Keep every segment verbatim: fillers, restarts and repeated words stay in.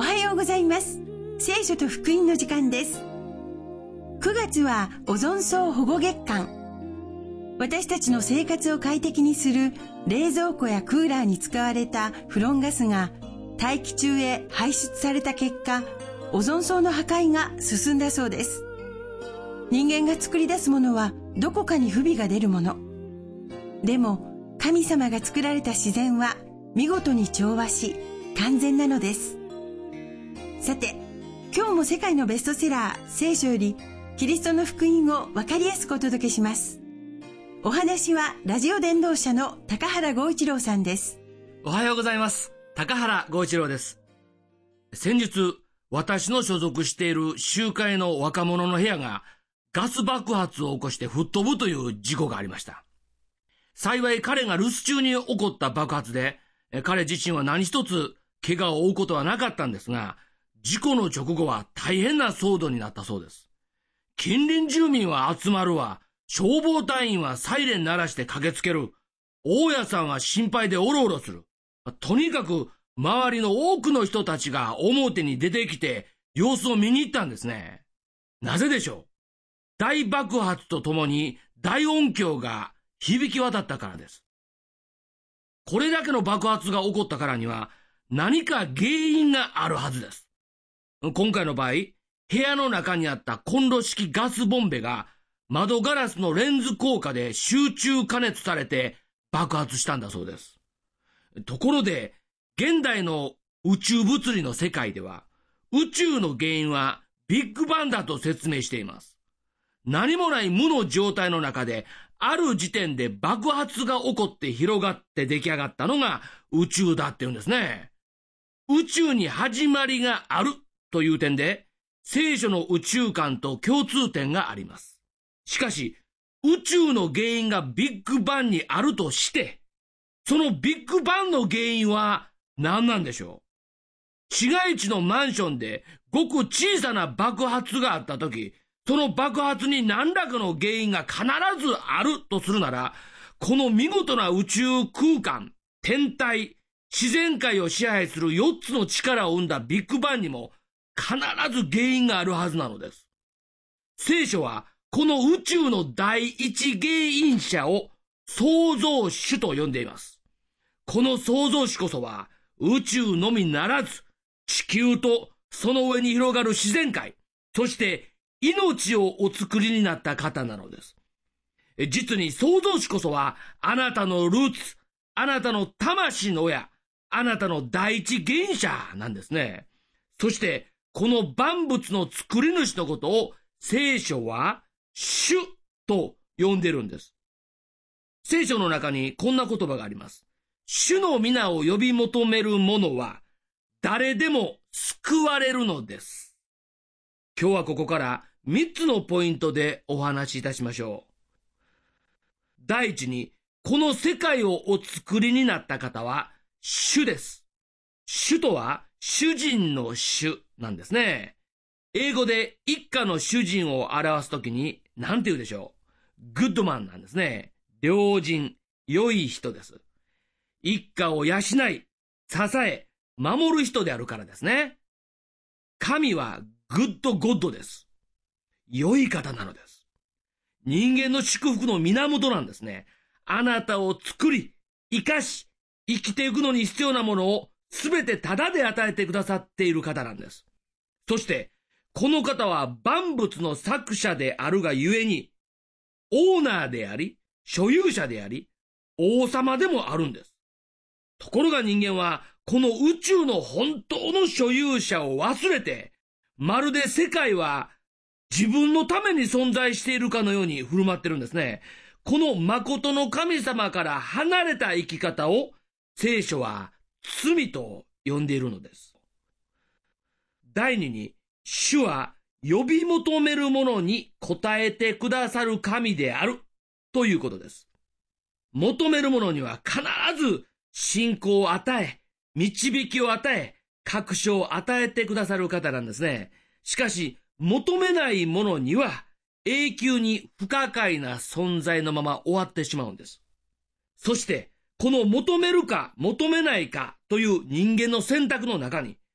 はようございます。聖書と福音の時間です。くがつはオゾン層保護月間。私たちの生活を快適にする冷蔵庫やクーラーに使われたフロンガスが大気中へ排出された結果、オゾン層の破壊が進んだそうです。人間が作り出すものはどこかに不備が出るもの。でも神様が作られた自然は見事に調和し完全なのです。さて、今日も世界のベストセラー聖書よりキリストの福音を分かりやすくお届けします。お話はラジオ伝道者の高原剛一郎さんです。 おはようございます。高原剛一郎です。先日、私の所属している集会の若者の部屋がガス爆発を起こして吹っ飛ぶという事故がありました。幸い彼が留守中に起こった爆発で、彼自身は何一つ怪我を負うことはなかったんですが、事故の直後は大変な騒動になったそうです。近隣住民は集まるわ、消防隊員はサイレン鳴らして駆けつける、大家さんは心配でおろおろする。とにかく周りの多くの人たちが表に出てきて様子を見に行ったんですね。なぜでしょう？大爆発とともに大音響が響き渡ったからです。これだけの爆発が起こったからには何か原因があるはずです。今回の場合、部屋の中にあったコンロ式ガスボンベが窓ガラスのレンズ効果で集中加熱されて爆発したんだそうです。ところで、現代の宇宙物理の世界では、宇宙の原因はビッグバンだと説明しています。何もない無の状態の中で、ある時点で爆発が起こって広がって出来上がったのが宇宙だっていうんですね。宇宙に始まりがあるという点で、聖書の宇宙観と共通点があります。しかし、宇宙の原因がビッグバンにあるとして、そのビッグバンの原因は何なんでしょう？市街地のマンションでごく小さな爆発があったとき、その爆発に何らかの原因が必ずあるとするなら、この見事な宇宙空間、天体、自然界を支配するよっつの力を生んだビッグバンにも必ず原因があるはずなのです。聖書はこの宇宙の第一原因者を創造主と呼んでいます。この創造主こそは宇宙のみならず地球とその上に広がる自然界、そして命をお作りになった方なのです。実に創造主こそはあなたのルーツ、あなたの魂の親、あなたの第一原因者なんですね。そしてこの万物の作り主のことを聖書は主と呼んでるんです。聖書の中にこんな言葉があります。主の皆を呼び求める者は誰でも救われるのです。今日はここからみっつのポイントでお話しいたしましょう。第一に、この世界をお作りになった方は主です。主とは主人の主なんですね。英語で一家の主人を表すときに何て言うでしょう？グッドマンなんですね。良人、良い人です。一家を養い、支え、守る人であるからですね。神はグッドゴッドです。良い方なのです。人間の祝福の源なんですね。あなたを作り、生かし、生きていくのに必要なものをすべてタダで与えてくださっている方なんです。そして、この方は万物の作者であるがゆえに、オーナーであり、所有者であり、王様でもあるんです。ところが人間は、この宇宙の本当の所有者を忘れて、まるで世界は自分のために存在しているかのように振る舞ってるんですね。この誠の神様から離れた生き方を、聖書は罪と呼んでいるのです。第二に、主は呼び求める者に応えてくださる神であるということです。求める者には必ず信仰を与え、導きを与え、確証を与えてくださる方なんですね。しかし、求めない者には永久に不可解な存在のまま終わってしまうんです。そして、この求めるか求めないかという人間の選択の中に、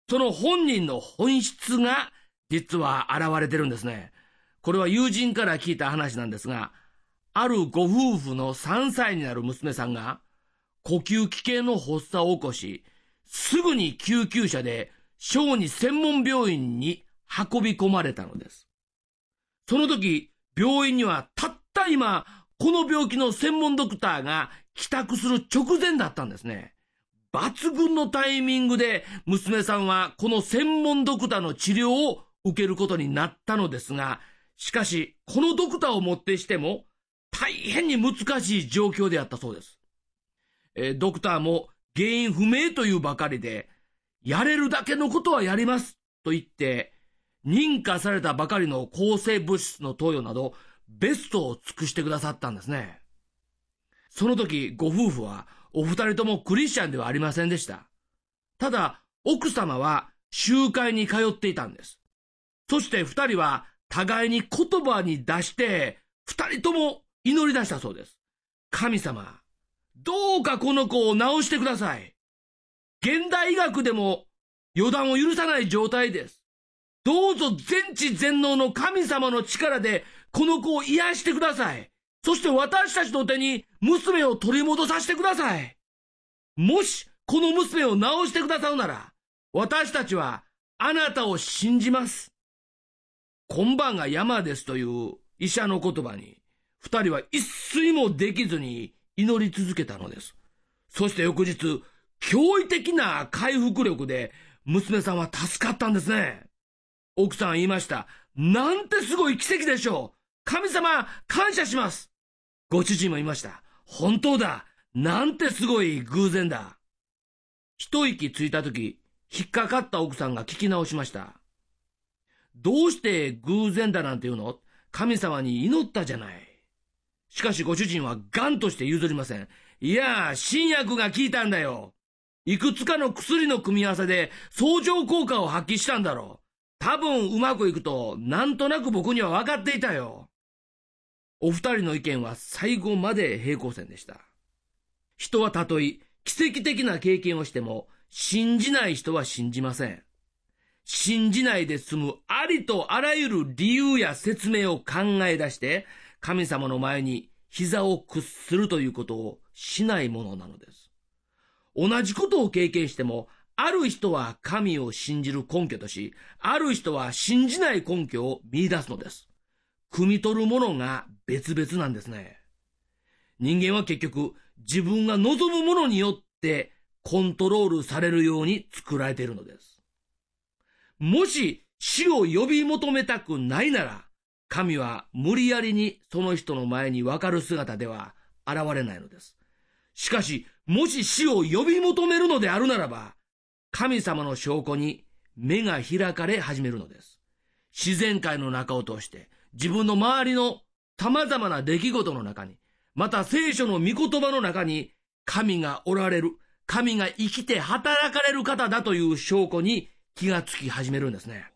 その本人の本質が実は現れてるんですね。これは友人から聞いた話なんですが、あるご夫婦のさんさいになる娘さんが呼吸器系の発作を起こし、すぐに救急車で小児専門病院に運び込まれたのです。その時、病院にはたった今、この病気の専門ドクターが帰宅する直前だったんですね。抜群のタイミングで娘さんはこの専門ドクターの治療を受けることになったのですが、しかしこのドクターをもってしても大変に難しい状況であったそうです。えー、ドクターも原因不明というばかりで、やれるだけのことはやりますと言って、認可されたばかりの抗生物質の投与などベストを尽くしてくださったんですね。その時ご夫婦はお二人ともクリスチャンではありませんでした。ただ奥様は集会に通っていたんです。そして二人は互いに言葉に出して二人とも祈り出したそうです。神様、どうかこの子を治してください。現代医学でも予断を許さない状態です。どうぞ全知全能の神様の力でこの子を癒してください。そして私たちの手に娘を取り戻させてください。もしこの娘を治してくださるなら、私たちはあなたを信じます。今晩が山ですという医者の言葉に、二人は一睡もできずに祈り続けたのです。そして翌日、驚異的な回復力で娘さんは助かったんですね。奥さんは言いました。なんてすごい奇跡でしょう。神様、感謝します。ご主人も言いました。本当だ。なんてすごい偶然だ。一息ついたとき、引っかかった奥さんが聞き直しました。どうして偶然だなんて言うの？神様に祈ったじゃない。しかしご主人はガンとして譲りません。いや、新薬が効いたんだよ。いくつかの薬の組み合わせで相乗効果を発揮したんだろう。多分うまくいくとなんとなく僕には分かっていたよ。お二人の意見は最後まで平行線でした。人はたとえ奇跡的な経験をしても信じない人は信じません。信じないで済むありとあらゆる理由や説明を考え出して神様の前に膝を屈するということをしないものなのです。同じことを経験しても、ある人は神を信じる根拠とし、ある人は信じない根拠を見出すのです。汲み取るものが別々なんですね。人間は結局自分が望むものによってコントロールされるように作られているのです。もし死を呼び求めたくないなら、神は無理やりにその人の前に分かる姿では現れないのです。しかし、もし死を呼び求めるのであるならば、神様の証拠に目が開かれ始めるのです。自然界の中を通して、自分の周りの様々な出来事の中に、また聖書の御言葉の中に、神がおられる、神が生きて働かれる方だという証拠に気がつき始めるんですね。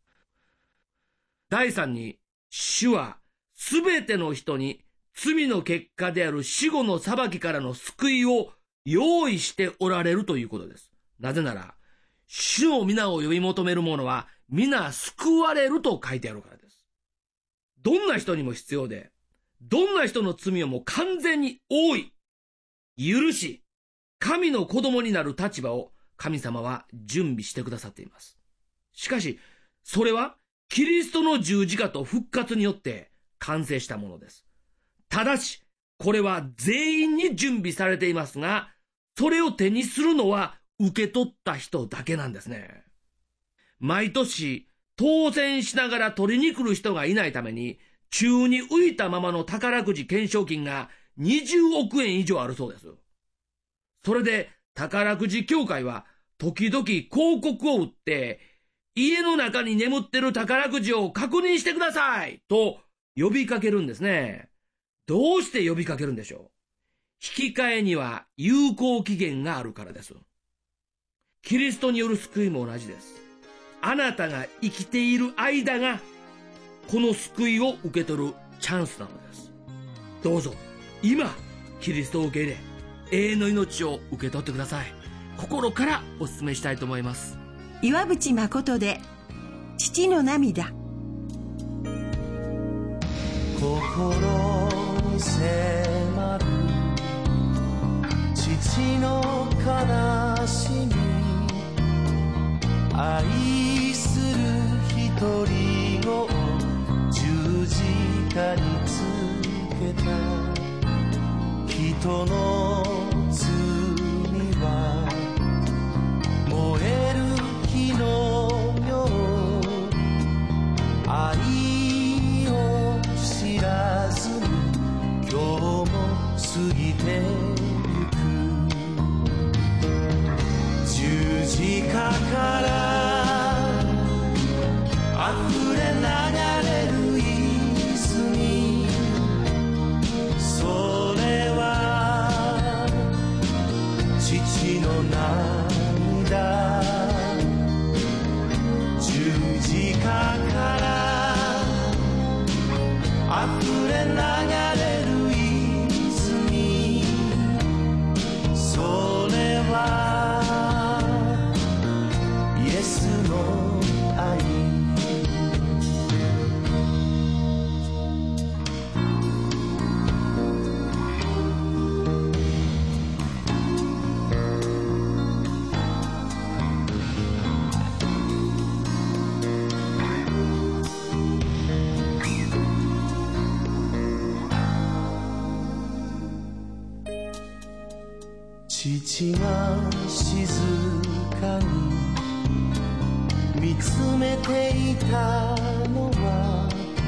第三に、主はすべての人に罪の結果である死後の裁きからの救いを用意しておられるということです。なぜなら、主の皆を呼び求める者は皆救われると書いてあるからです。どんな人にも必要で、どんな人の罪をも完全に覆い、許し、神の子供になる立場を神様は準備してくださっています。しかし、それはキリストの十字架と復活によって完成したものです。ただし、これは全員に準備されていますが、それを手にするのは受け取った人だけなんですね。毎年、当選しながら取りに来る人がいないために、宙に浮いたままの宝くじ懸賞金がにじゅうおくえん以上あるそうです。それで宝くじ協会は時々広告を売って、家の中に眠ってる宝くじを確認してくださいと呼びかけるんですね。どうして呼びかけるんでしょう。引き換えには有効期限があるからです。キリストによる救いも同じです。あなたが生きている間がこの救いを受け取るチャンスなのです。どうぞ今キリストを受け入れ、永遠の命を受け取ってください。心からお勧めしたいと思います。 岩渕誠で父の涙。 心に迫る父の悲しみ、愛する一人子を十字架につけた。人の罪は燃える火のよう、愛を知らずに今日も過ぎてゆく。十字架から溢れ流れる泉、それは父の涙。十字架から溢れ流れる泉、それはイエスの愛。父が静かに見つめていたのは、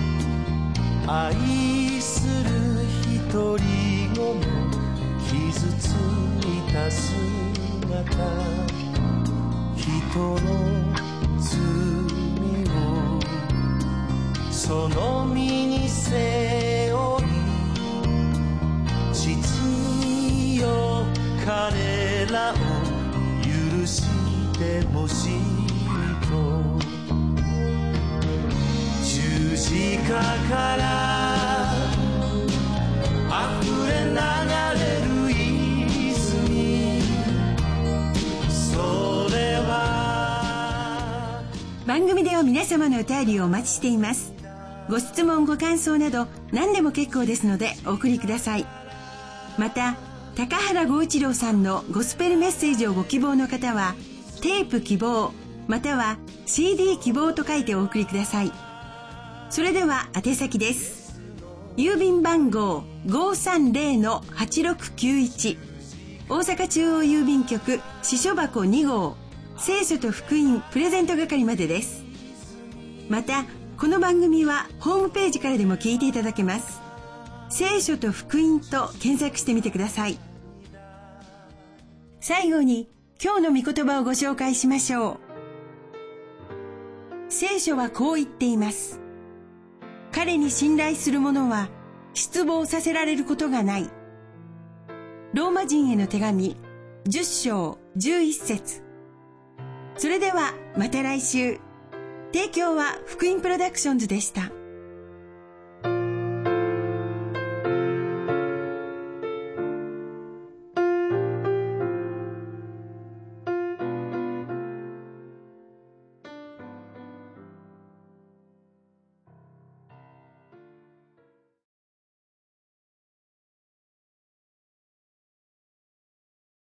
愛する一人子の傷ついた姿。人の罪をその身に背負い、父よ彼らを許してほしいと。十字架から溢れ流れる泉、それは。 番組では皆様のお便りをお待ちしています。ご質問ご感想など何でも結構ですのでお送りください。また高原剛一郎さんのゴスペルメッセージをご希望の方は、テープ希望または シーディー 希望と書いてお送りください。それでは宛先です。郵便番号 ごーさんぜろのはちろくきゅういち、 大阪中央郵便局支所箱に号、聖書と福音プレゼント係までです。またこの番組はホームページからでも聞いていただけます。聖書と福音と検索してみてください。最後に今日の御言葉をご紹介しましょう。聖書はこう言っています。彼に信頼する者は失望させられることがない。ローマ人への手紙じゅっ章じゅういち節。それではまた来週。提供は福音プロダクションズでした。